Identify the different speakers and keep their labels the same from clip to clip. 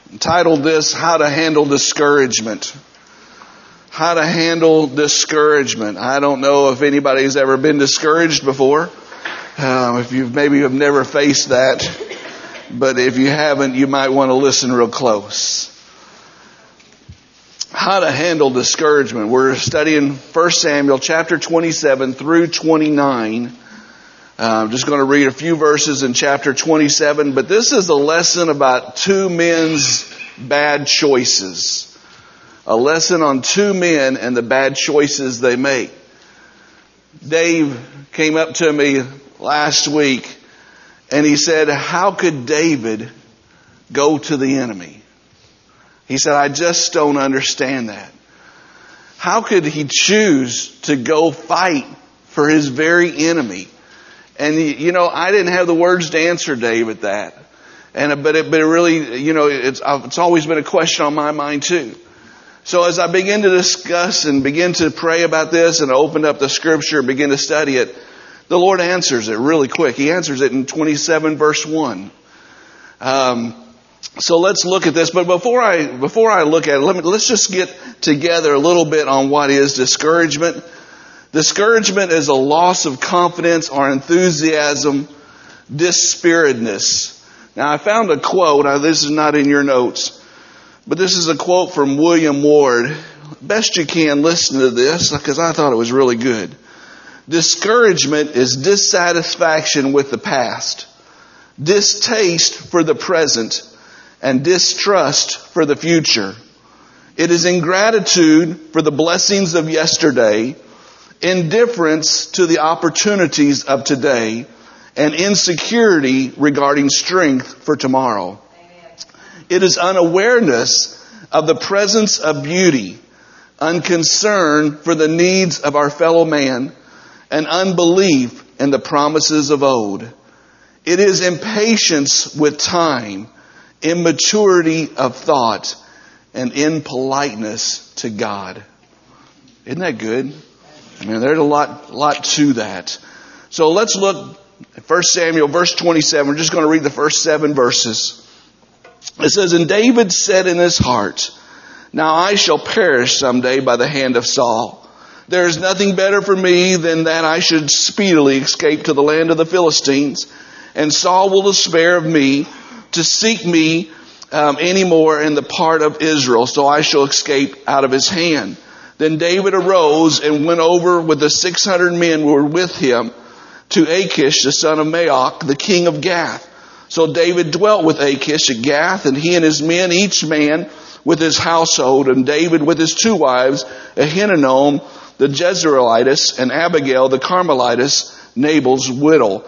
Speaker 1: Entitled this, How to Handle Discouragement. How to handle discouragement. I don't know if anybody's ever been discouraged before. If you've maybe have never faced that. But if you haven't, you might want to listen real close. How to handle discouragement. We're studying 1 Samuel chapter 27 through 29. I'm just going to read a few verses in chapter 27, but this is a lesson about two men's bad choices. A lesson on two men and the bad choices they make. Dave came up to me last week and he said, how could David go to the enemy? He said, I just don't understand that. How could he choose to go fight for his very enemy? And, you know, I didn't have the words to answer David that. But it really, it's always been a question on my mind too. So as I begin to discuss and begin to pray about this and open up the scripture and begin to study it, the Lord answers it really quick. He answers it in 27 verse 1. So let's look at this. But before I look at it, let's just get together a little bit on what is discouragement. Discouragement is a loss of confidence or enthusiasm, dispiritedness. Now I found a quote. Now this is not in your notes, but this is a quote from William Ward. Best you can listen to this because I thought it was really good. Discouragement is dissatisfaction with the past, distaste for the present, and distrust for the future. It is ingratitude for the blessings of yesterday, indifference to the opportunities of today, and insecurity regarding strength for tomorrow. It is unawareness of the presence of beauty, unconcern for the needs of our fellow man, and unbelief in the promises of old. It is impatience with time, immaturity of thought, and impoliteness to God. Isn't that good? I mean, there's a lot to that. So let's look at 1 Samuel, verse 27. We're just going to read the first 7 verses. It says, And David said in his heart, Now I shall perish someday by the hand of Saul. There is nothing better for me than that I should speedily escape to the land of the Philistines. And Saul will despair of me to seek me anymore in the part of Israel. So I shall escape out of his hand. Then David arose and went over with the 600 men who were with him to Achish, the son of Maoch, the king of Gath. So David dwelt with Achish at Gath, and he and his men, each man with his household, and David with his 2 wives, Ahinoam the Jezreelitess, and Abigail the Carmelitess, Nabal's widow.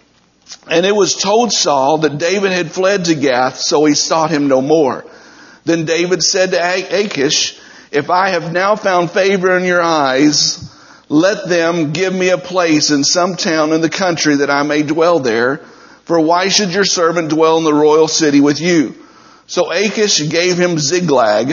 Speaker 1: And it was told Saul that David had fled to Gath, so he sought him no more. Then David said to Achish, If I have now found favor in your eyes, let them give me a place in some town in the country that I may dwell there. For why should your servant dwell in the royal city with you? So Achish gave him Ziklag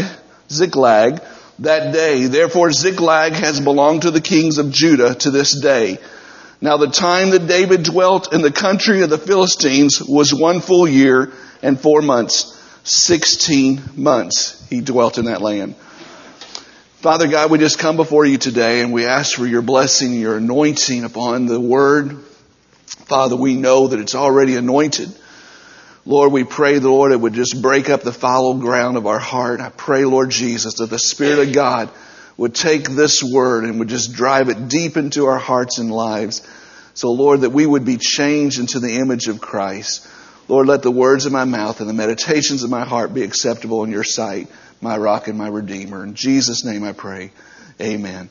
Speaker 1: that day. Therefore Ziklag has belonged to the kings of Judah to this day. Now the time that David dwelt in the country of the Philistines was 1 full year and 4 months. 16 months he dwelt in that land. Father God, we just come before you today and we ask for your blessing, your anointing upon the word. Father, we know that it's already anointed. Lord, we pray, Lord, it would just break up the fallow ground of our heart. I pray, Lord Jesus, that the Spirit of God would take this word and would just drive it deep into our hearts and lives. So, Lord, that we would be changed into the image of Christ. Lord, let the words of my mouth and the meditations of my heart be acceptable in your sight, my rock and my redeemer. In Jesus' name I pray. Amen.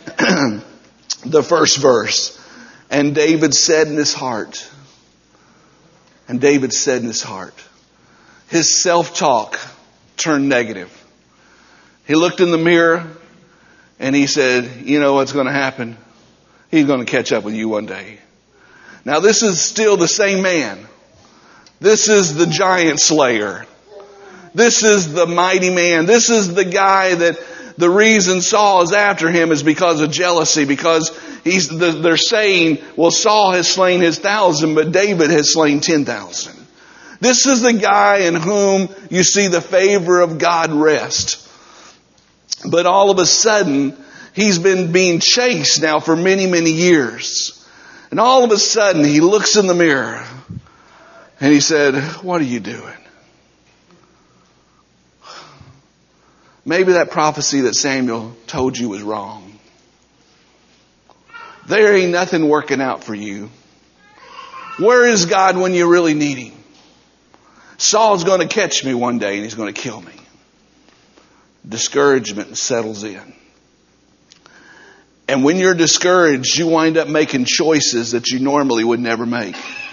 Speaker 1: The first verse. And David said in his heart. And David said in his heart. His self-talk turned negative. He looked in the mirror and he said, you know what's going to happen? He's going to catch up with you one day. Now this is still the same man. This is the giant slayer. This is the mighty man. This is the guy that the reason Saul is after him is because of jealousy. Because they're saying, well, Saul has slain his 1,000, but David has slain 10,000. This is the guy in whom you see the favor of God rest. But all of a sudden, he's been being chased now for many, many years. And all of a sudden, he looks in the mirror and he said, "What are you doing?" Maybe that prophecy that Samuel told you was wrong. There ain't nothing working out for you. Where is God when you really need Him? Saul's going to catch me one day and he's going to kill me. Discouragement settles in. And when you're discouraged, you wind up making choices that you normally would never make.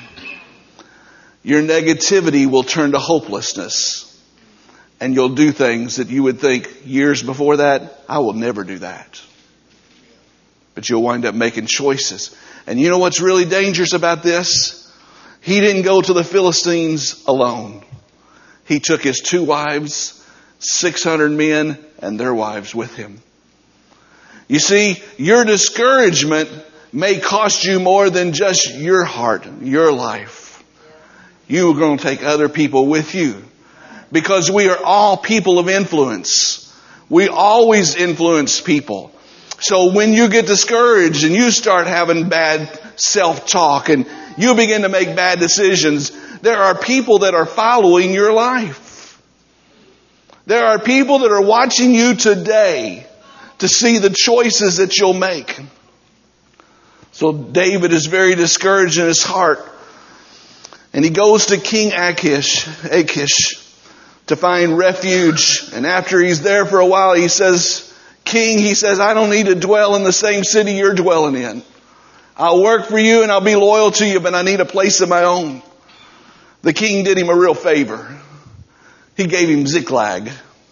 Speaker 1: Your negativity will turn to hopelessness. And you'll do things that you would think years before that, I will never do that. But you'll wind up making choices. And you know what's really dangerous about this? He didn't go to the Philistines alone. He took his 2 wives, 600 men, and their wives with him. You see, your discouragement may cost you more than just your heart, your life. You're going to take other people with you. Because we are all people of influence. We always influence people. So when you get discouraged and you start having bad self-talk and you begin to make bad decisions, there are people that are following your life. There are people that are watching you today to see the choices that you'll make. So David is very discouraged in his heart. And he goes to King Achish to find refuge. And after he's there for a while, he says, "King," he says, "I don't need to dwell in the same city you're dwelling in. I'll work for you and I'll be loyal to you, but I need a place of my own." The king did him a real favor. He gave him Ziklag.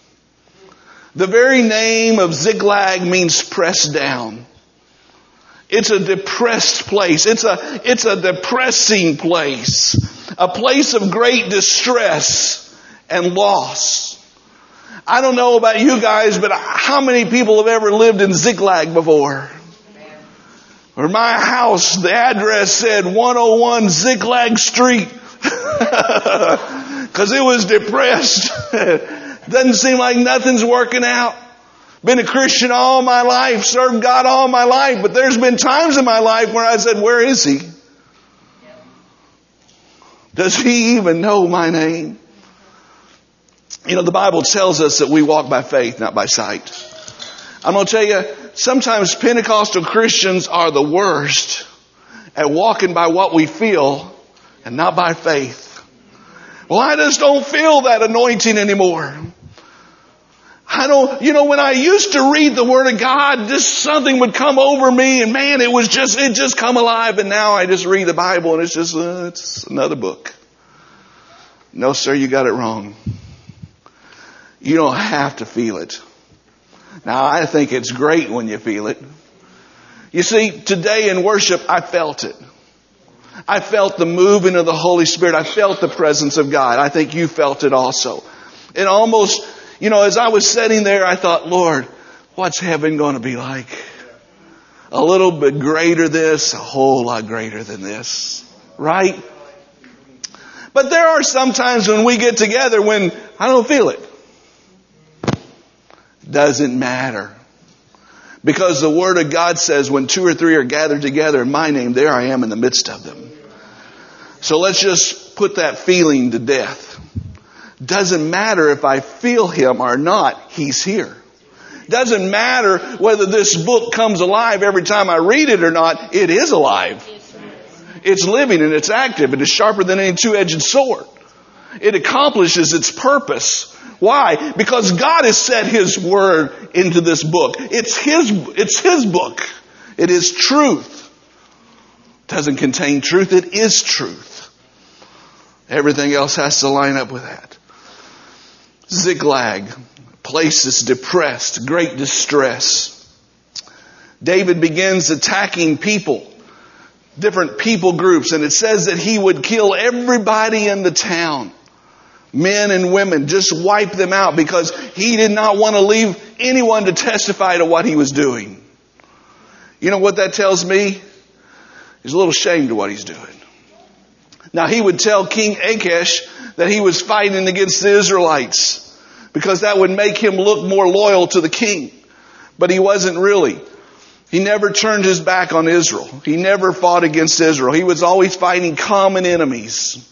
Speaker 1: The very name of Ziklag means pressed down. It's a depressed place. It's a depressing place. A place of great distress and loss. I don't know about you guys, but how many people have ever lived in Ziklag before? Or my house, the address said 101 Ziklag Street. Because it was depressed. Doesn't seem like nothing's working out. Been a Christian all my life, served God all my life, but there's been times in my life where I said, "Where is He? Does He even know my name?" You know, the Bible tells us that we walk by faith, not by sight. I'm going to tell you, sometimes Pentecostal Christians are the worst at walking by what we feel and not by faith. Well, I just don't feel that anointing anymore. When I used to read the Word of God, just something would come over me and man, it just come alive. And now I just read the Bible and it's another book. No, sir, you got it wrong. You don't have to feel it. Now, I think it's great when you feel it. You see, today in worship, I felt it. I felt the moving of the Holy Spirit. I felt the presence of God. I think you felt it also. It almost, as I was sitting there, I thought, Lord, what's heaven going to be like? A little bit greater this, a whole lot greater than this. Right? But there are some times when we get together when I don't feel it. Doesn't matter. Because the Word of God says when 2 or 3 are gathered together in my name, there I am in the midst of them. So let's just put that feeling to death. Doesn't matter if I feel Him or not, He's here. Doesn't matter whether this book comes alive every time I read it or not, it is alive. It's living and it's active and it's sharper than any two-edged sword. It accomplishes its purpose. Why? Because God has set His Word into this book. It's His book. It is truth. It doesn't contain truth. It is truth. Everything else has to line up with that. Ziklag. Place is depressed. Great distress. David begins attacking people. Different people groups. And it says that he would kill everybody in the town. Men and women, just wipe them out because he did not want to leave anyone to testify to what he was doing. You know what that tells me? He's a little ashamed of what he's doing. Now he would tell King Achish that he was fighting against the Israelites because that would make him look more loyal to the king. But he wasn't really. He never turned his back on Israel. He never fought against Israel. He was always fighting common enemies.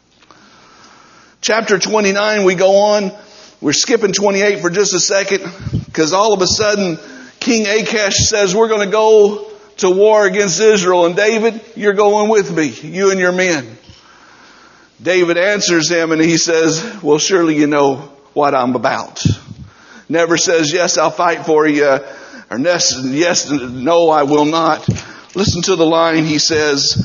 Speaker 1: Chapter 29, we go on. We're skipping 28 for just a second because all of a sudden King Achish says, we're going to go to war against Israel. And David, you're going with me, you and your men. David answers him and he says, well, surely you know what I'm about. Never says, yes, I'll fight for you. Or yes, no, I will not. Listen to the line. He says,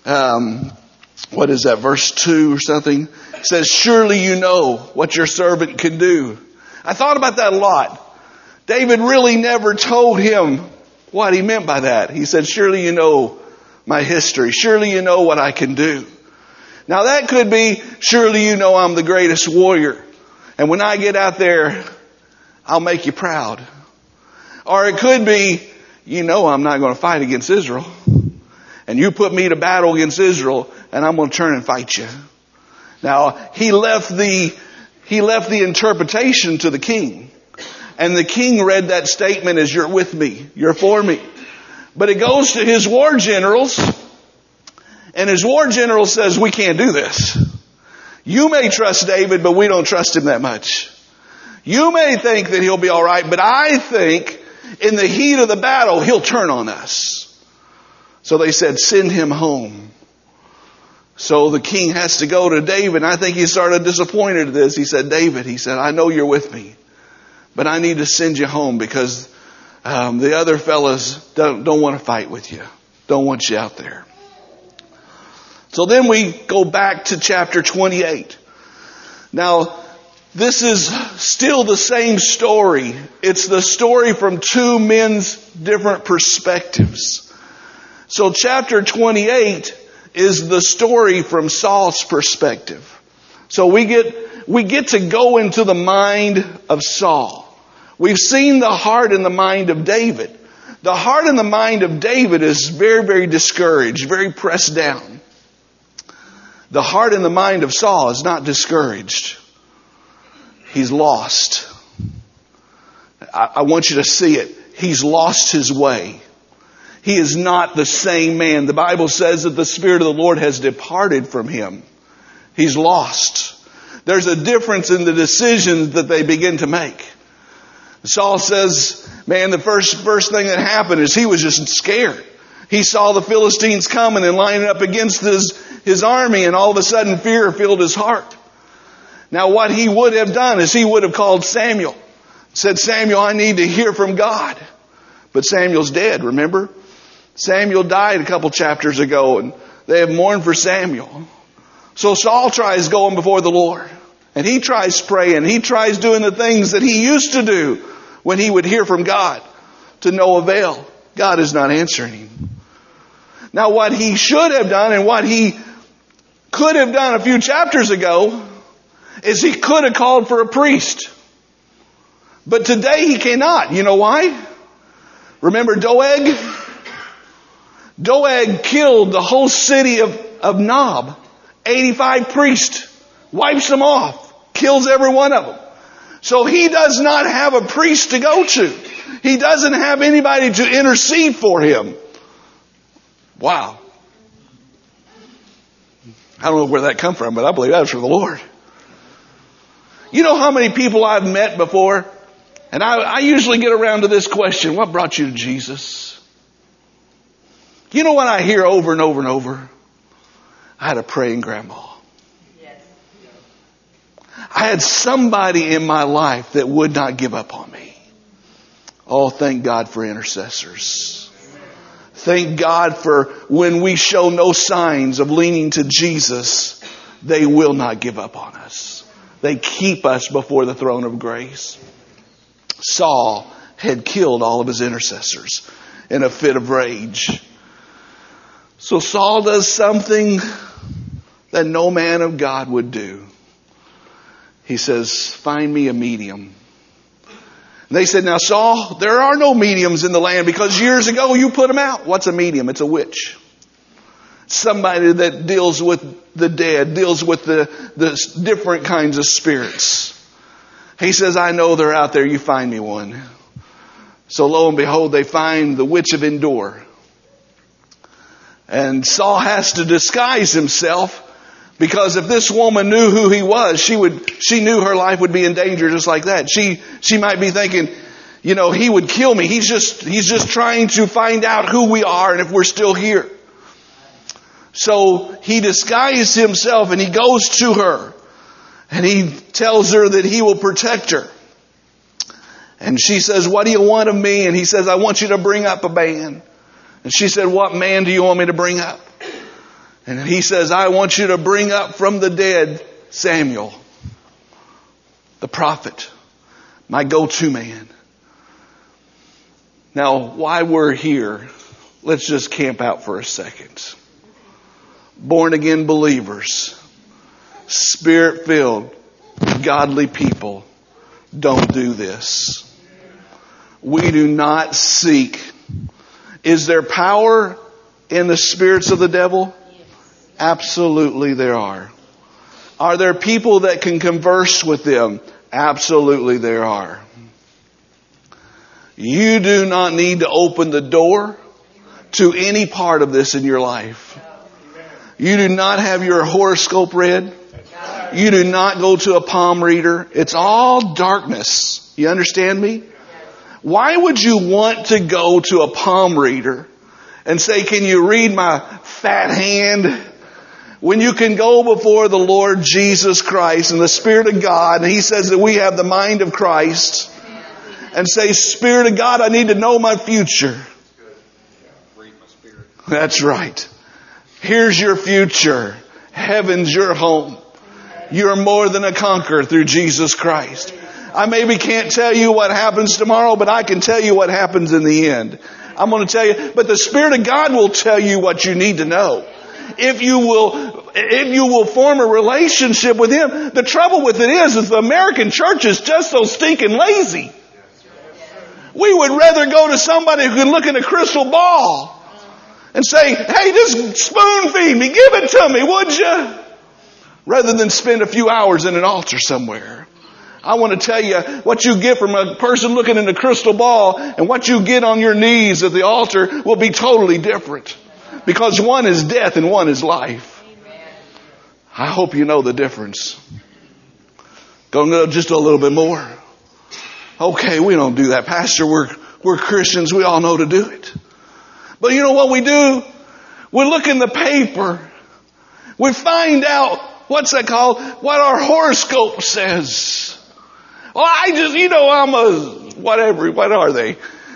Speaker 1: what is that, verse 2 or something? It says, surely you know what your servant can do. I thought about that a lot. David really never told him what he meant by that. He said, surely you know my history. Surely you know what I can do. Now that could be, surely you know I'm the greatest warrior. And when I get out there, I'll make you proud. Or it could be, you know I'm not going to fight against Israel. And you put me to battle against Israel and I'm going to turn and fight you. Now, he left the interpretation to the king. And the king read that statement as you're with me, you're for me. But it goes to his war generals. And his war general says, we can't do this. You may trust David, but we don't trust him that much. You may think that he'll be all right, but I think in the heat of the battle, he'll turn on us. So they said, send him home. So the king has to go to David. I think he started disappointed at this. He said, David, he said, I know you're with me, but I need to send you home because the other fellas don't want to fight with you. Don't want you out there. So then we go back to chapter 28. Now, this is still the same story. It's the story from two men's different perspectives. So chapter 28 is the story from Saul's perspective. So we get to go into the mind of Saul. We've seen the heart and the mind of David. The heart and the mind of David is very, very discouraged, very pressed down. The heart and the mind of Saul is not discouraged. He's lost. I want you to see it. He's lost his way. He is not the same man. The Bible says that the Spirit of the Lord has departed from him. He's lost. There's a difference in the decisions that they begin to make. Saul says, man, the first thing that happened is he was just scared. He saw the Philistines coming and lining up against his army, and all of a sudden fear filled his heart. Now what he would have done is he would have called Samuel. Said, Samuel, I need to hear from God. But Samuel's dead, remember? Samuel died a couple chapters ago, and they have mourned for Samuel. So Saul tries going before the Lord. And he tries praying. He tries doing the things that he used to do when he would hear from God. To no avail. God is not answering him. Now what he should have done and what he could have done a few chapters ago is he could have called for a priest. But today he cannot. You know why? Remember Doeg? Doeg killed the whole city of Nob. 85 priests. Wipes them off. Kills every one of them. So he does not have a priest to go to. He doesn't have anybody to intercede for him. Wow. I don't know where that come from, but I believe that was from the Lord. You know how many people I've met before? And I usually get around to this question, what brought you to Jesus? You know what I hear over and over and over? I had a praying grandma. Yes. I had somebody in my life that would not give up on me. Oh, thank God for intercessors. Thank God for when we show no signs of leaning to Jesus, they will not give up on us. They keep us before the throne of grace. Saul had killed all of his intercessors in a fit of rage. So Saul does something that no man of God would do. He says, find me a medium. And they said, now Saul, there are no mediums in the land because years ago you put them out. What's a medium? It's a witch. somebody that deals with the dead, deals with the different kinds of spirits. He says, I know they're out there. You find me one. So lo and behold, they find the witch of Endor. And Saul has to disguise himself, because if this woman knew who he was, she knew her life would be in danger just like that. She might be thinking, you know, he would kill me. He's just trying to find out who we are and if we're still here. So he disguised himself and he goes to her and he tells her that he will protect her. And she says, what do you want of me? And he says, I want you to bring up a man. And she said, what man do you want me to bring up? And he says, I want you to bring up from the dead Samuel, the prophet, my go-to man. Now, why we're here, let's just camp out for a second. Born again believers, Spirit-filled, godly people don't do this. We do not seek. Is there power in the spirits of the devil? Absolutely there are. Are there people that can converse with them? Absolutely there are. You do not need to open the door to any part of this in your life. You do not have your horoscope read. You do not go to a palm reader. It's all darkness. You understand me? Why would you want to go to a palm reader and say, can you read my fat hand? When you can go before the Lord Jesus Christ and the Spirit of God, and He says that we have the mind of Christ, and say, Spirit of God, I need to know my future. That's right. Here's your future. Heaven's your home. You're more than a conqueror through Jesus Christ. I maybe can't tell you what happens tomorrow, but I can tell you what happens in the end. I'm going to tell you, but the Spirit of God will tell you what you need to know. If you will form a relationship with Him. The trouble with it is the American church is just so stinking lazy. We would rather go to somebody who can look in a crystal ball and say, hey, just spoon feed me, give it to me, would you? Rather than spend a few hours in an altar somewhere. I want to tell you, what you get from a person looking in a crystal ball and what you get on your knees at the altar will be totally different. Because one is death and one is life. I hope you know the difference. Go just a little bit more. Okay, we don't do that, Pastor. We're Christians. We all know to do it. But you know what we do? We look in the paper. We find out, what's that called? What our horoscope says. Well, I'm a whatever. What are they?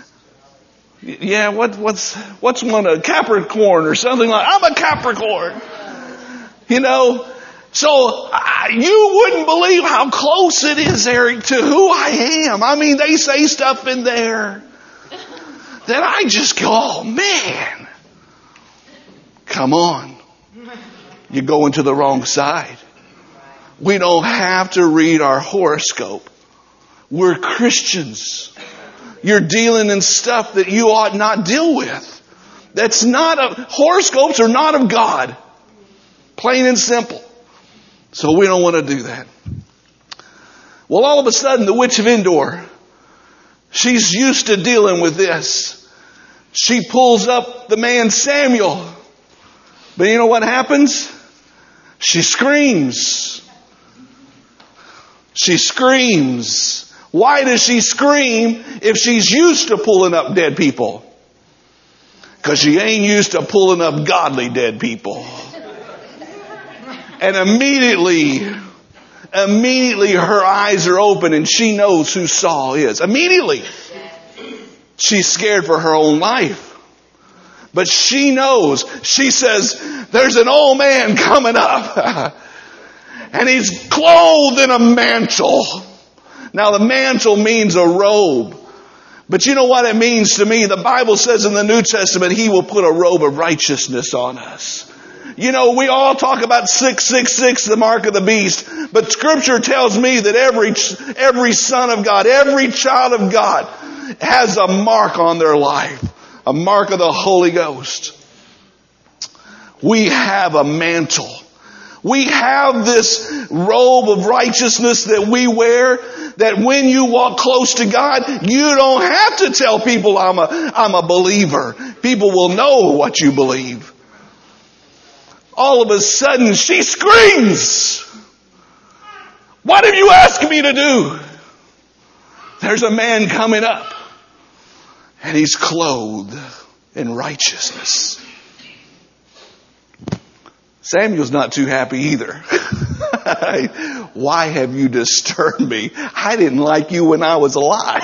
Speaker 1: Yeah, what's one, a Capricorn or something like? I'm a Capricorn. You know, so you wouldn't believe how close it is, Eric, to who I am. I mean, they say stuff in there that I just go, oh man, come on. You're going to the wrong side. We don't have to read our horoscope. We're Christians. You're dealing in stuff that you ought not deal with. Horoscopes are not of God. Plain and simple. So we don't want to do that. Well, all of a sudden, the witch of Endor, she's used to dealing with this. She pulls up the man Samuel. But you know what happens? She screams. She screams. Why does she scream if she's used to pulling up dead people? Because she ain't used to pulling up godly dead people. And immediately her eyes are open and she knows who Saul is. Immediately. She's scared for her own life. But she knows. She says, there's an old man coming up. And he's clothed in a mantle. Now the mantle means a robe. But you know what it means to me? The Bible says in the New Testament, He will put a robe of righteousness on us. You know, we all talk about 666, the mark of the beast. But Scripture tells me that every son of God, every child of God has a mark on their life. A mark of the Holy Ghost. We have a mantle. We have this robe of righteousness that we wear, that when you walk close to God, you don't have to tell people I'm a believer. People will know what you believe. All of a sudden, she screams, "What have you asked me to do?" There's a man coming up, and he's clothed in righteousness. Samuel's not too happy either. "Why have you disturbed me? I didn't like you when I was alive."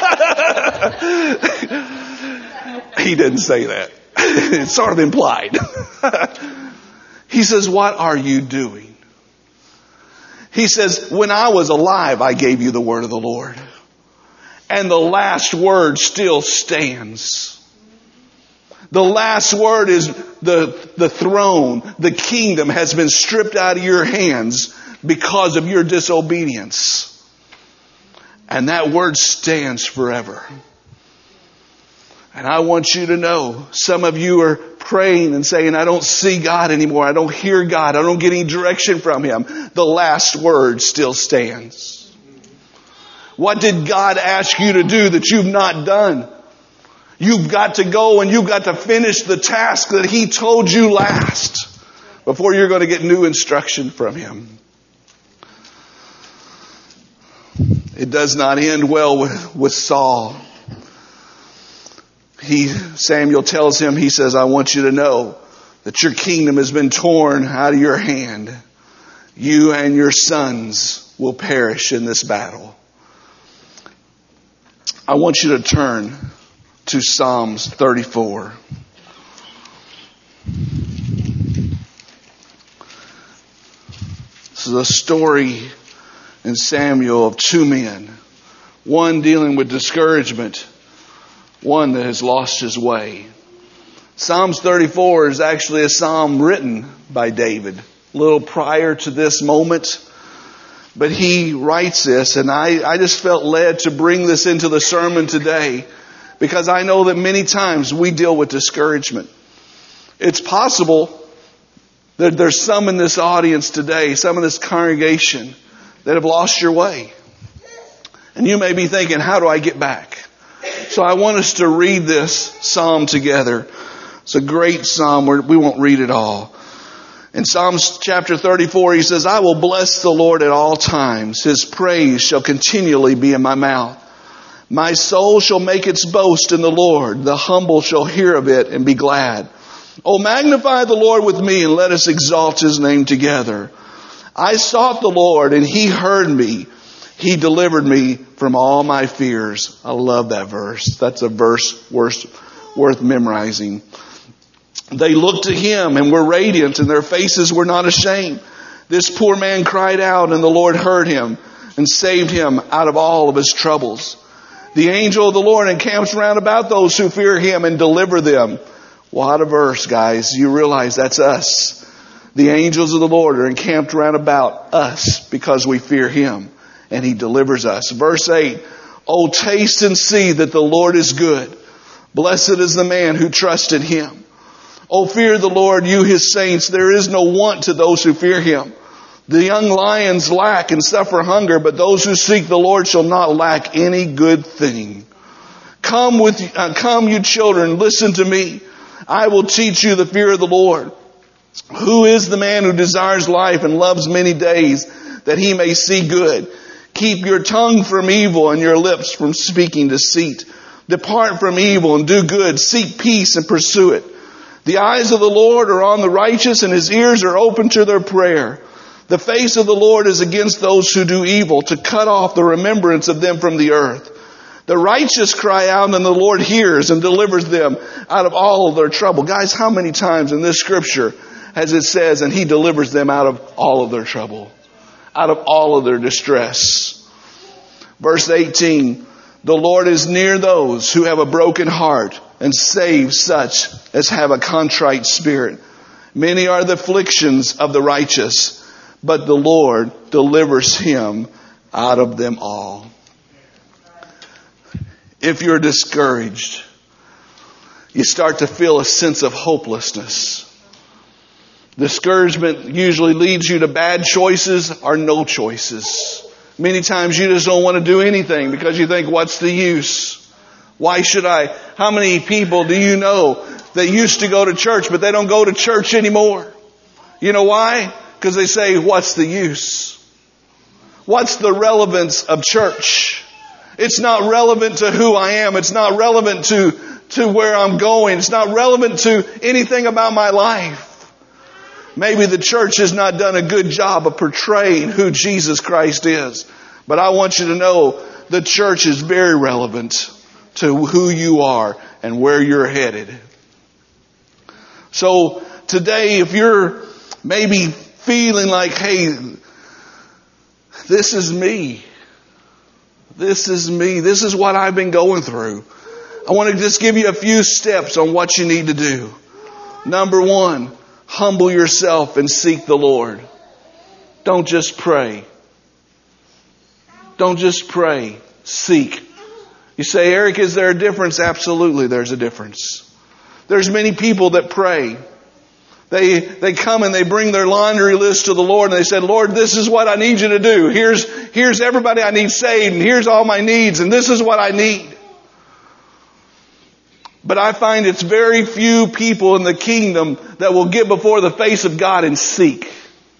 Speaker 1: He didn't say that. It's sort of implied. He says, "What are you doing?" He says, "When I was alive, I gave you the word of the Lord." And the last word still stands. The last word is the throne, the kingdom has been stripped out of your hands because of your disobedience. And that word stands forever. And I want you to know, some of you are praying and saying, "I don't see God anymore. I don't hear God. I don't get any direction from Him." The last word still stands. What did God ask you to do that you've not done? You've got to go and you've got to finish the task that He told you last before you're going to get new instruction from Him. It does not end well with Saul. Samuel tells him, he says, "I want you to know that your kingdom has been torn out of your hand. You and your sons will perish in this battle." I want you to turn to Psalms 34. This is a story in Samuel of two men. One dealing with discouragement. One that has lost his way. Psalms 34 is actually a psalm written by David, a little prior to this moment. But he writes this, and I just felt led to bring this into the sermon today, because I know that many times we deal with discouragement. It's possible that there's some in this audience today, some in this congregation, that have lost your way. And you may be thinking, "How do I get back?" So I want us to read this psalm together. It's a great psalm. We won't read it all. In Psalms chapter 34, he says, "I will bless the Lord at all times. His praise shall continually be in my mouth. My soul shall make its boast in the Lord. The humble shall hear of it and be glad. Oh, magnify the Lord with me, and let us exalt His name together. I sought the Lord, and He heard me. He delivered me from all my fears." I love that verse. That's a verse worth memorizing. "They looked to Him and were radiant, and their faces were not ashamed. This poor man cried out, and the Lord heard him and saved him out of all of his troubles. The angel of the Lord encamps round about those who fear Him and deliver them." What a verse, guys. You realize that's us. The angels of the Lord are encamped round about us because we fear Him, and He delivers us. Verse 8, "Oh, taste and see that the Lord is good. Blessed is the man who trusts in Him. Oh, fear the Lord, you His saints. There is no want to those who fear Him. The young lions lack and suffer hunger, but those who seek the Lord shall not lack any good thing. Come, you children, listen to me. I will teach you the fear of the Lord. Who is the man who desires life and loves many days, that he may see good? Keep your tongue from evil and your lips from speaking deceit. Depart from evil and do good. Seek peace and pursue it. The eyes of the Lord are on the righteous, and His ears are open to their prayer. The face of the Lord is against those who do evil, to cut off the remembrance of them from the earth. The righteous cry out, and the Lord hears and delivers them out of all of their trouble." Guys, how many times in this scripture has it says, and He delivers them out of all of their trouble, out of all of their distress? Verse 18, "The Lord is near those who have a broken heart, and saves such as have a contrite spirit. Many are the afflictions of the righteous, but the Lord delivers him out of them all." If you're discouraged, you start to feel a sense of hopelessness. Discouragement usually leads you to bad choices or no choices. Many times you just don't want to do anything because you think, what's the use? Why should I? How many people do you know that used to go to church, but they don't go to church anymore? You know why? Because they say, what's the use? What's the relevance of church? It's not relevant to who I am. It's not relevant to where I'm going. It's not relevant to anything about my life. Maybe the church has not done a good job of portraying who Jesus Christ is. But I want you to know the church is very relevant to who you are and where you're headed. So today, if you're maybe feeling like, hey, this is me. This is me. This is what I've been going through. I want to just give you a few steps on what you need to do. Number one, humble yourself and seek the Lord. Don't just pray. Don't just pray. Seek. You say, Eric, is there a difference? Absolutely, there's a difference. There's many people that pray. They come and they bring their laundry list to the Lord and they said, Lord, this is what I need you to do. Here's everybody I need saved and here's all my needs and this is what I need. But I find it's very few people in the kingdom that will get before the face of God and seek.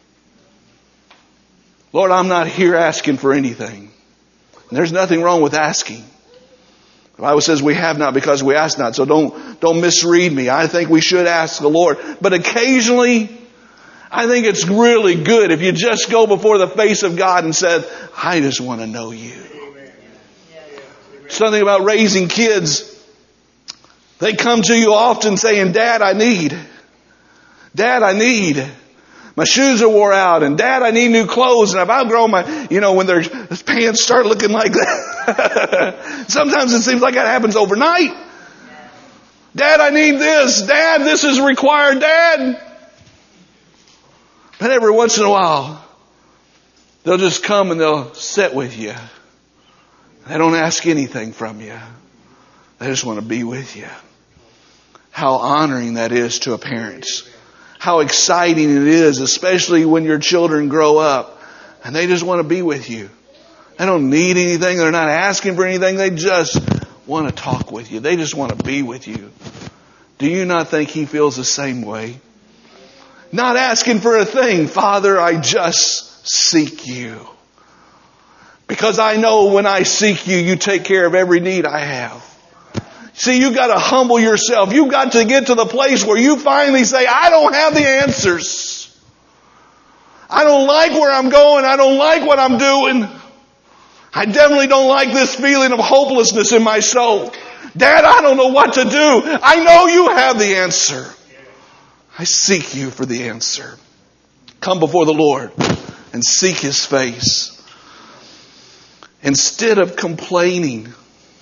Speaker 1: Lord, I'm not here asking for anything. And there's nothing wrong with asking. The Bible says we have not because we ask not. So don't misread me. I think we should ask the Lord. But occasionally, I think it's really good if you just go before the face of God and said, I just want to know you. Something about raising kids. They come to you often saying, Dad, I need. Dad, I need. My shoes are wore out. And Dad, I need new clothes. And I've outgrown my, when their pants start looking like that. Sometimes it seems like that happens overnight. Dad, I need this. Dad, this is required. Dad. But every once in a while, they'll just come and they'll sit with you. They don't ask anything from you. They just want to be with you. How honoring that is to a parent. How exciting it is, especially when your children grow up and they just want to be with you. They don't need anything. They're not asking for anything. They just want to talk with you. They just want to be with you. Do you not think He feels the same way? Not asking for a thing. Father, I just seek you. Because I know when I seek you, you take care of every need I have. See, you've got to humble yourself. You've got to get to the place where you finally say, I don't have the answers. I don't like where I'm going. I don't like what I'm doing. I definitely don't like this feeling of hopelessness in my soul. Dad, I don't know what to do. I know you have the answer. I seek you for the answer. Come before the Lord and seek His face. Instead of complaining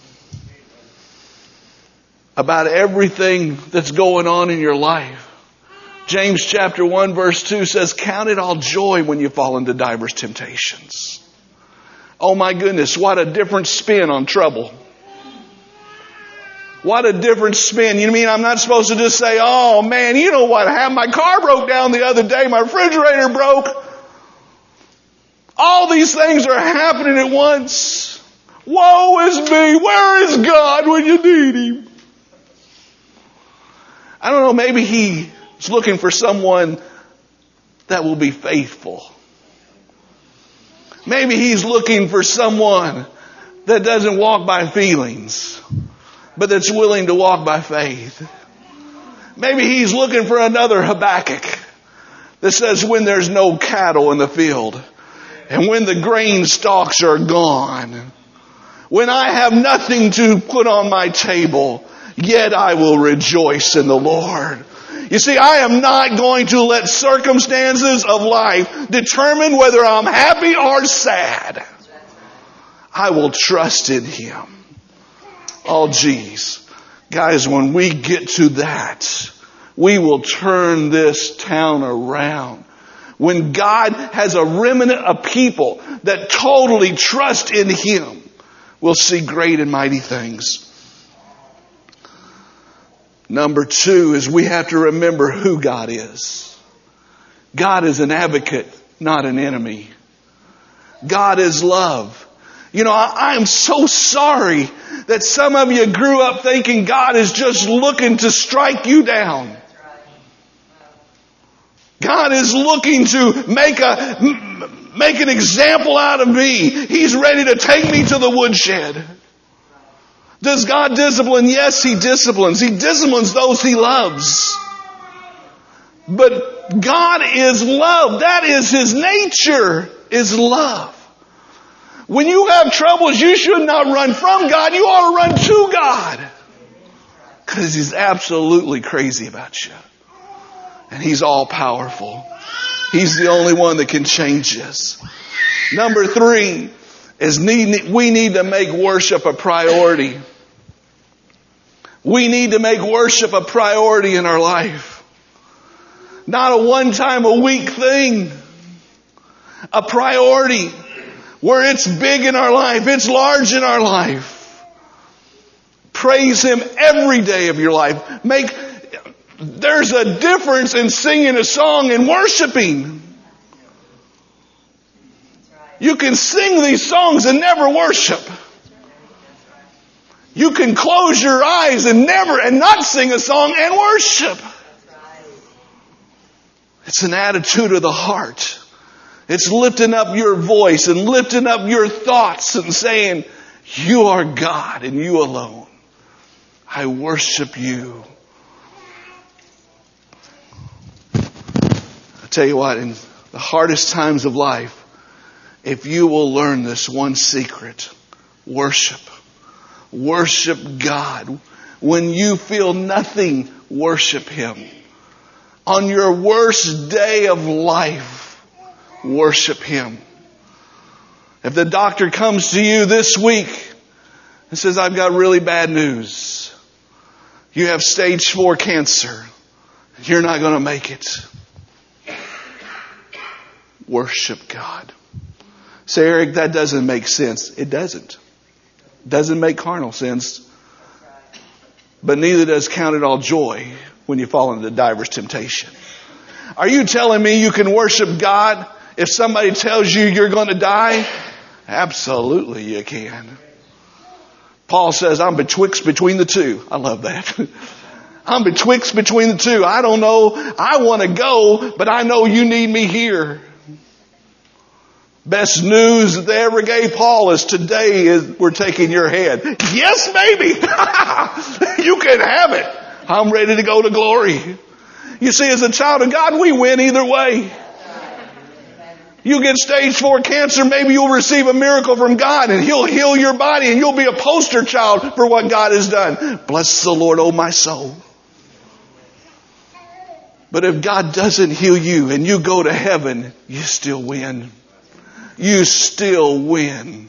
Speaker 1: about everything that's going on in your life. James chapter 1 verse 2 says, count it all joy when you fall into diverse temptations. Oh my goodness, what a different spin on trouble. What a different spin. You mean I'm not supposed to just say, oh man, you know what happened? My car broke down the other day. My refrigerator broke. All these things are happening at once. Woe is me. Where is God when you need Him? I don't know, maybe He's looking for someone that will be faithful. Maybe He's looking for someone that doesn't walk by feelings, but that's willing to walk by faith. Maybe He's looking for another Habakkuk that says when there's no cattle in the field and when the grain stalks are gone, when I have nothing to put on my table, yet I will rejoice in the Lord. You see, I am not going to let circumstances of life determine whether I'm happy or sad. I will trust in Him. Oh, geez. Guys, when we get to that, we will turn this town around. When God has a remnant of people that totally trust in Him, we'll see great and mighty things. Number 2 is we have to remember who God is. God is an advocate, not an enemy. God is love. You know, I am so sorry that some of you grew up thinking God is just looking to strike you down. God is looking to make an example out of me. He's ready to take me to the woodshed. Does God discipline? Yes, He disciplines. He disciplines those He loves. But God is love. That is His nature, is love. When you have troubles, you should not run from God. You ought to run to God. Because He's absolutely crazy about you. And He's all powerful. He's the only one that can change us. Number 3 is we need to make worship a priority. We need to make worship a priority in our life. Not a one-time-a-week thing. A priority where it's big in our life. It's large in our life. Praise Him every day of your life. There's a difference in singing a song and worshiping. You can sing these songs and never worship. You can close your eyes and not sing a song and worship. It's an attitude of the heart. It's lifting up your voice and lifting up your thoughts and saying, you are God and you alone. I worship you. I tell you what, in the hardest times of life, if you will learn this one secret, worship. Worship God. When you feel nothing, worship Him. On your worst day of life, worship Him. If the doctor comes to you this week and says, I've got really bad news. You have stage 4 cancer. You're not going to make it. Worship God. Say, Eric, that doesn't make sense. It doesn't. It doesn't make carnal sense. But neither does count it all joy when you fall into diverse temptation. Are you telling me you can worship God if somebody tells you you're going to die? Absolutely you can. Paul says, I'm between the two. I love that. I'm between the two. I don't know. I want to go, but I know you need me here. Best news that they ever gave Paul is today we're taking your head. Yes, baby. You can have it. I'm ready to go to glory. You see, as a child of God, we win either way. You get stage 4 cancer, maybe you'll receive a miracle from God and He'll heal your body and you'll be a poster child for what God has done. Bless the Lord, oh my soul. But if God doesn't heal you and you go to heaven, you still win. You still win.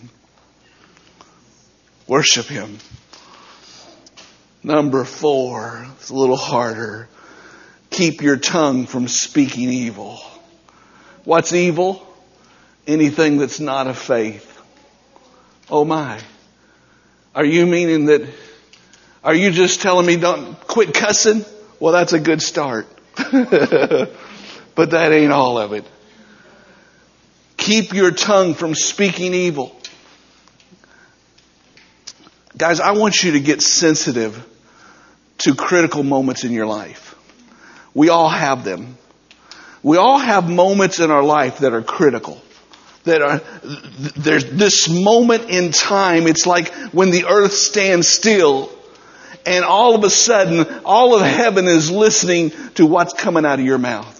Speaker 1: Worship Him. Number 4, it's a little harder. Keep your tongue from speaking evil. What's evil? Anything that's not of faith. Oh my. Are you just telling me don't quit cussing? Well, that's a good start. But that ain't all of it. Keep your tongue from speaking evil. Guys, I want you to get sensitive to critical moments in your life. We all have them. We all have moments in our life that are critical. There's this moment in time. It's like when the earth stands still and all of a sudden, all of heaven is listening to what's coming out of your mouth.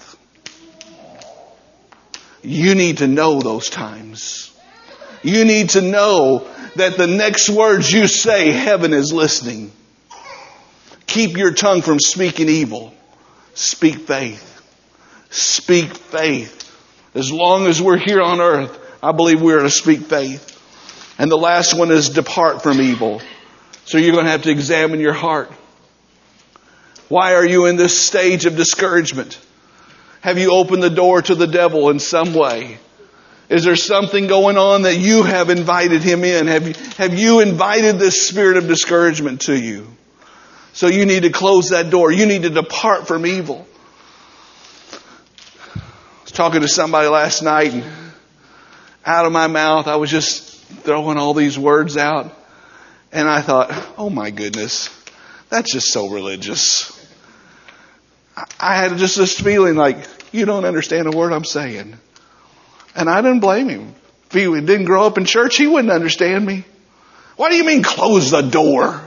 Speaker 1: You need to know those times. You need to know that the next words you say, heaven is listening. Keep your tongue from speaking evil. Speak faith. Speak faith. As long as we're here on earth, I believe we're to speak faith. And the last one is depart from evil. So you're going to have to examine your heart. Why are you in this stage of discouragement? Have you opened the door to the devil in some way? Is there something going on that you have invited him in? Have you invited this spirit of discouragement to you? So you need to close that door. You need to depart from evil. was talking to somebody last night, and out of my mouth, I was just throwing all these words out. And I thought, oh my goodness, that's just so religious. I had just this feeling like, you don't understand a word I'm saying. And I didn't blame him. If he didn't grow up in church, he wouldn't understand me. What do you mean close the door?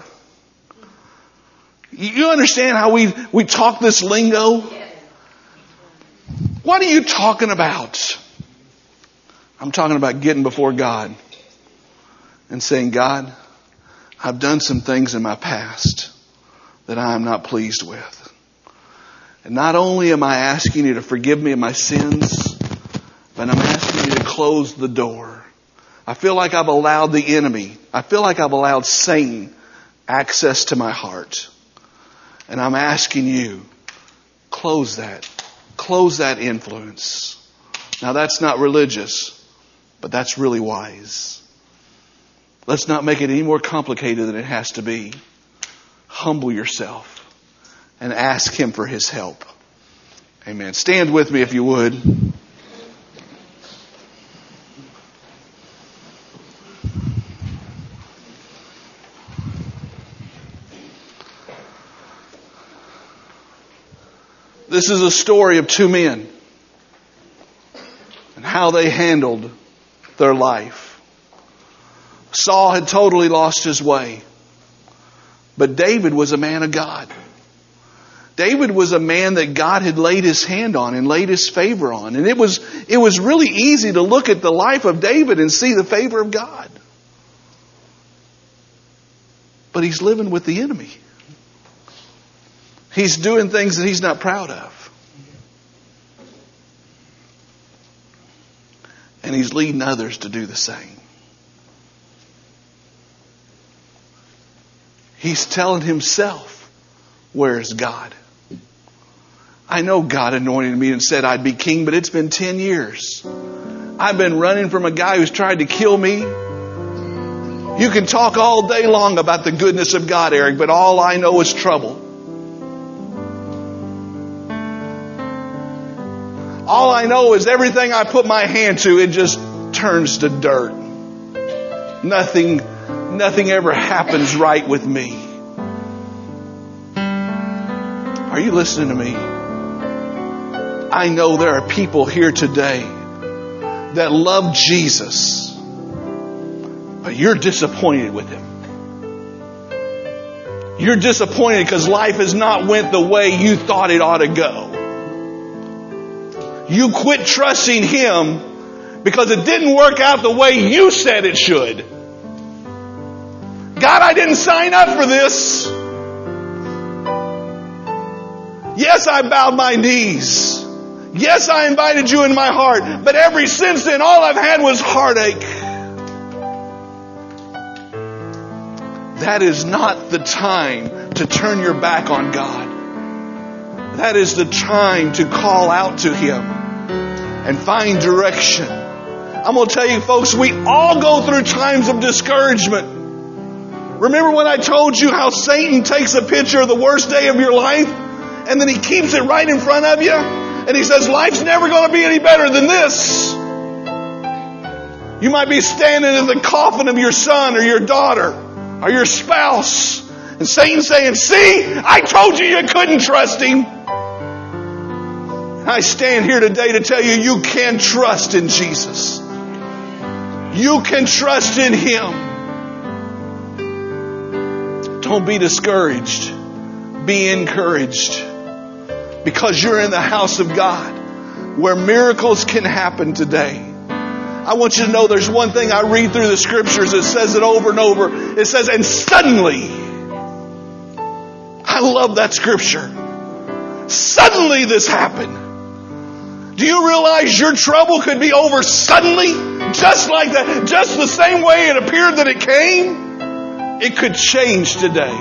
Speaker 1: You understand how we talk this lingo? What are you talking about? I'm talking about getting before God and saying, God, I've done some things in my past that I am not pleased with. And not only am I asking you to forgive me of my sins, but I'm asking you to close the door. I feel like I've allowed the enemy, I feel like I've allowed Satan access to my heart. And I'm asking you, close that influence. Now that's not religious, but that's really wise. Let's not make it any more complicated than it has to be. Humble yourself and ask Him for His help. Amen. Stand with me if you would. This is a story of two men and how they handled their life. Saul had totally lost his way, but David was a man of God. David was a man that God had laid His hand on and laid His favor on. And it was really easy to look at the life of David and see the favor of God. But he's living with the enemy. He's doing things that he's not proud of. And he's leading others to do the same. He's telling himself, where is God? I know God anointed me and said I'd be king, but it's been 10 years. I've been running from a guy who's tried to kill me. You can talk all day long about the goodness of God, Eric, but all I know is trouble. All I know is everything I put my hand to, it just turns to dirt. Nothing ever happens right with me. Are you listening to me? I know there are people here today that love Jesus, but you're disappointed with Him. You're disappointed because life has not went the way you thought it ought to go. You quit trusting Him because it didn't work out the way you said it should. God, I didn't sign up for this. Yes, I bowed my knees. Yes, I invited you in my heart. But ever since then, all I've had was heartache. That is not the time to turn your back on God. That is the time to call out to Him and find direction. I'm going to tell you, folks, we all go through times of discouragement. Remember when I told you how Satan takes a picture of the worst day of your life and then he keeps it right in front of you? And he says, life's never going to be any better than this. You might be standing in the coffin of your son or your daughter or your spouse. And Satan's saying, see, I told you you couldn't trust him. I stand here today to tell you, you can trust in Jesus. You can trust in Him. Don't be discouraged. Be encouraged. Because you're in the house of God where miracles can happen today. I want you to know there's one thing I read through the scriptures that says it over and over. It says, and suddenly. I love that scripture. Suddenly this happened. Do you realize your trouble could be over suddenly? Just like that. Just the same way it appeared that it came. It could change today.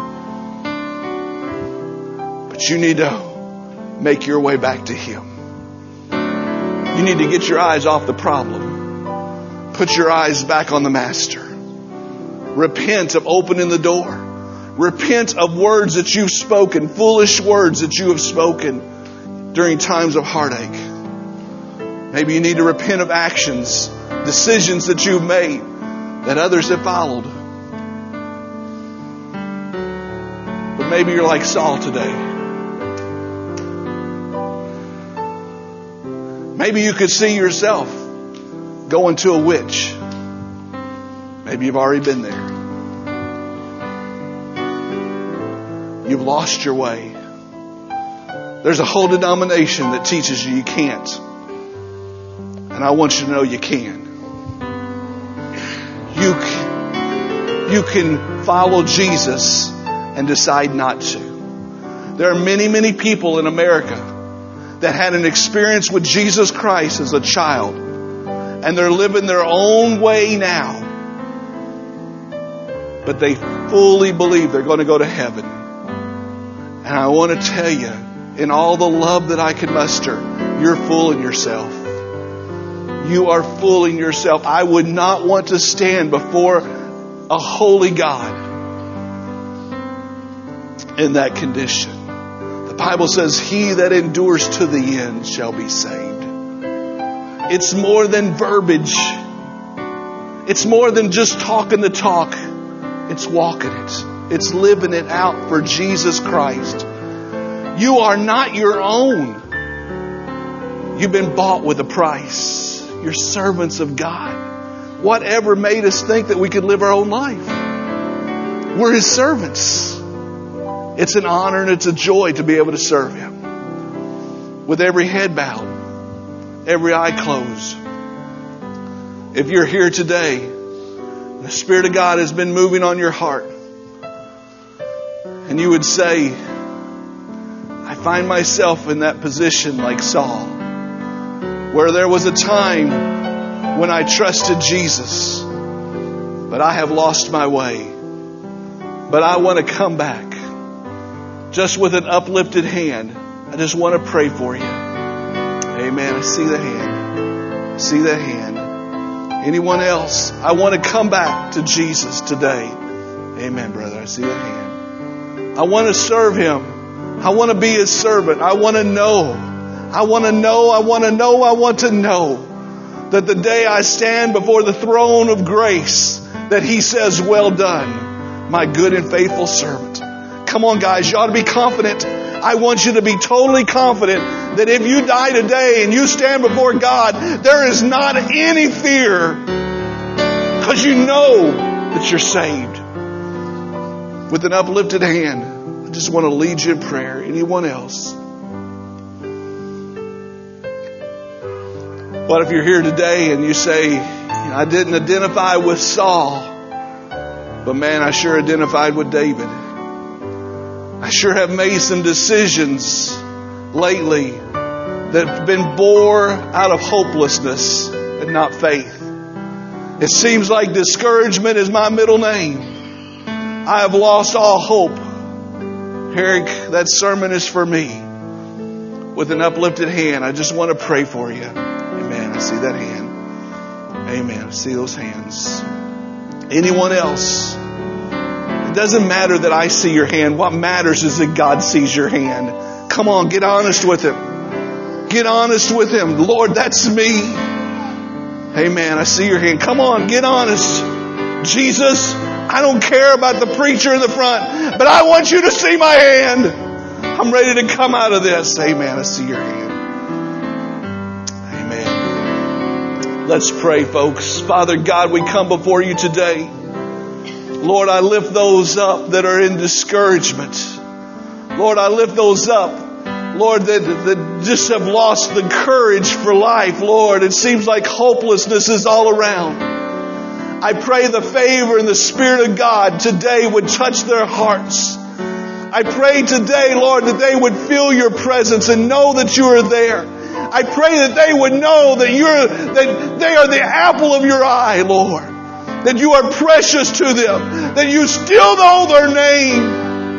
Speaker 1: But you need to make your way back to Him. You need to get your eyes off the problem. Put your eyes back on the Master. Repent of opening the door. Repent of words that you've spoken, foolish words that you have spoken during times of heartache. Maybe you need to repent of actions, decisions that you've made that others have followed. But maybe you're like Saul today. Maybe you could see yourself going to a witch. Maybe you've already been there. You've lost your way. There's a whole denomination that teaches you can't. And I want you to know you can. You can follow Jesus and decide not to. There are many, many people in America that had an experience with Jesus Christ as a child, and they're living their own way now. But they fully believe they're going to go to heaven. And I want to tell you, in all the love that I can muster, you're fooling yourself. You are fooling yourself. I would not want to stand before a holy God in that condition. The Bible says, he that endures to the end shall be saved. It's more than verbiage. It's more than just talking the talk. It's walking it. It's living it out for Jesus Christ. You are not your own. You've been bought with a price. You're servants of God. Whatever made us think that we could live our own life? We're His servants. It's an honor and it's a joy to be able to serve Him. With every head bowed, every eye closed. If you're here today, the Spirit of God has been moving on your heart, and you would say, I find myself in that position like Saul, where there was a time when I trusted Jesus, but I have lost my way. But I want to come back. Just with an uplifted hand, I just want to pray for you. Amen. I see the hand. I see the hand. Anyone else? I want to come back to Jesus today. Amen, brother. I see the hand. I want to serve Him. I want to be His servant. I want to know. I want to know. I want to know. I want to know that the day I stand before the throne of grace, that He says, well done, my good and faithful servant. Come on, guys. You ought to be confident. I want you to be totally confident that if you die today and you stand before God, there is not any fear, because you know that you're saved. With an uplifted hand, I just want to lead you in prayer. Anyone else? What if you're here today and you say, I didn't identify with Saul, but man, I sure identified with David. I sure have made some decisions lately that have been born out of hopelessness and not faith. It seems like discouragement is my middle name. I have lost all hope. Eric, that sermon is for me. With an uplifted hand, I just want to pray for you. Amen. I see that hand. Amen. I see those hands. Anyone else? It doesn't matter that I see your hand. What matters is that God sees your hand. Come on, get honest with Him. Get honest with Him. Lord, that's me. Amen. I see your hand. Come on, get honest. Jesus, I don't care about the preacher in the front, but I want you to see my hand. I'm ready to come out of this. Amen. I see your hand. Amen. Let's pray, folks. Father God, we come before you today. Lord, I lift those up that are in discouragement. Lord, I lift those up, Lord, that just have lost the courage for life. Lord, it seems like hopelessness is all around. I pray the favor and the Spirit of God today would touch their hearts. I pray today, Lord, that they would feel your presence and know that you are there. I pray that they would know that they are the apple of your eye, Lord. That you are precious to them. That you still know their name.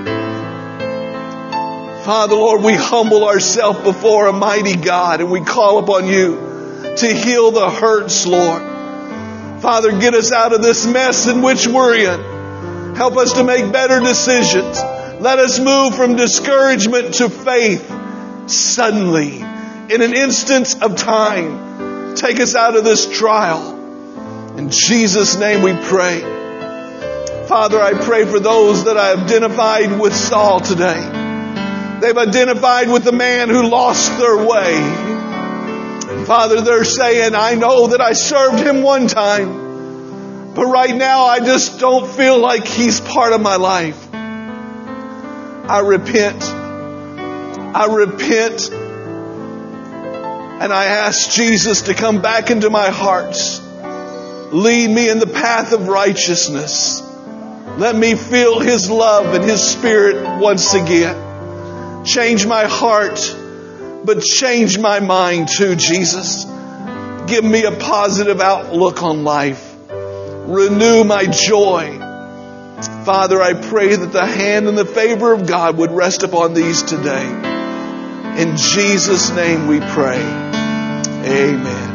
Speaker 1: Father, Lord, we humble ourselves before a mighty God and we call upon you to heal the hurts, Lord. Father, get us out of this mess in which we're in. Help us to make better decisions. Let us move from discouragement to faith suddenly in an instance of time. Take us out of this trial. In Jesus' name we pray. Father, I pray for those that I identified with Saul today. They've identified with the man who lost their way. Father, they're saying, I know that I served him one time, but right now I just don't feel like he's part of my life. I repent. I repent. And I ask Jesus to come back into my heart. Lead me in the path of righteousness. Let me feel His love and His Spirit once again. Change my heart, but change my mind too, Jesus. Give me a positive outlook on life. Renew my joy. Father, I pray that the hand and the favor of God would rest upon these today. In Jesus' name we pray. Amen.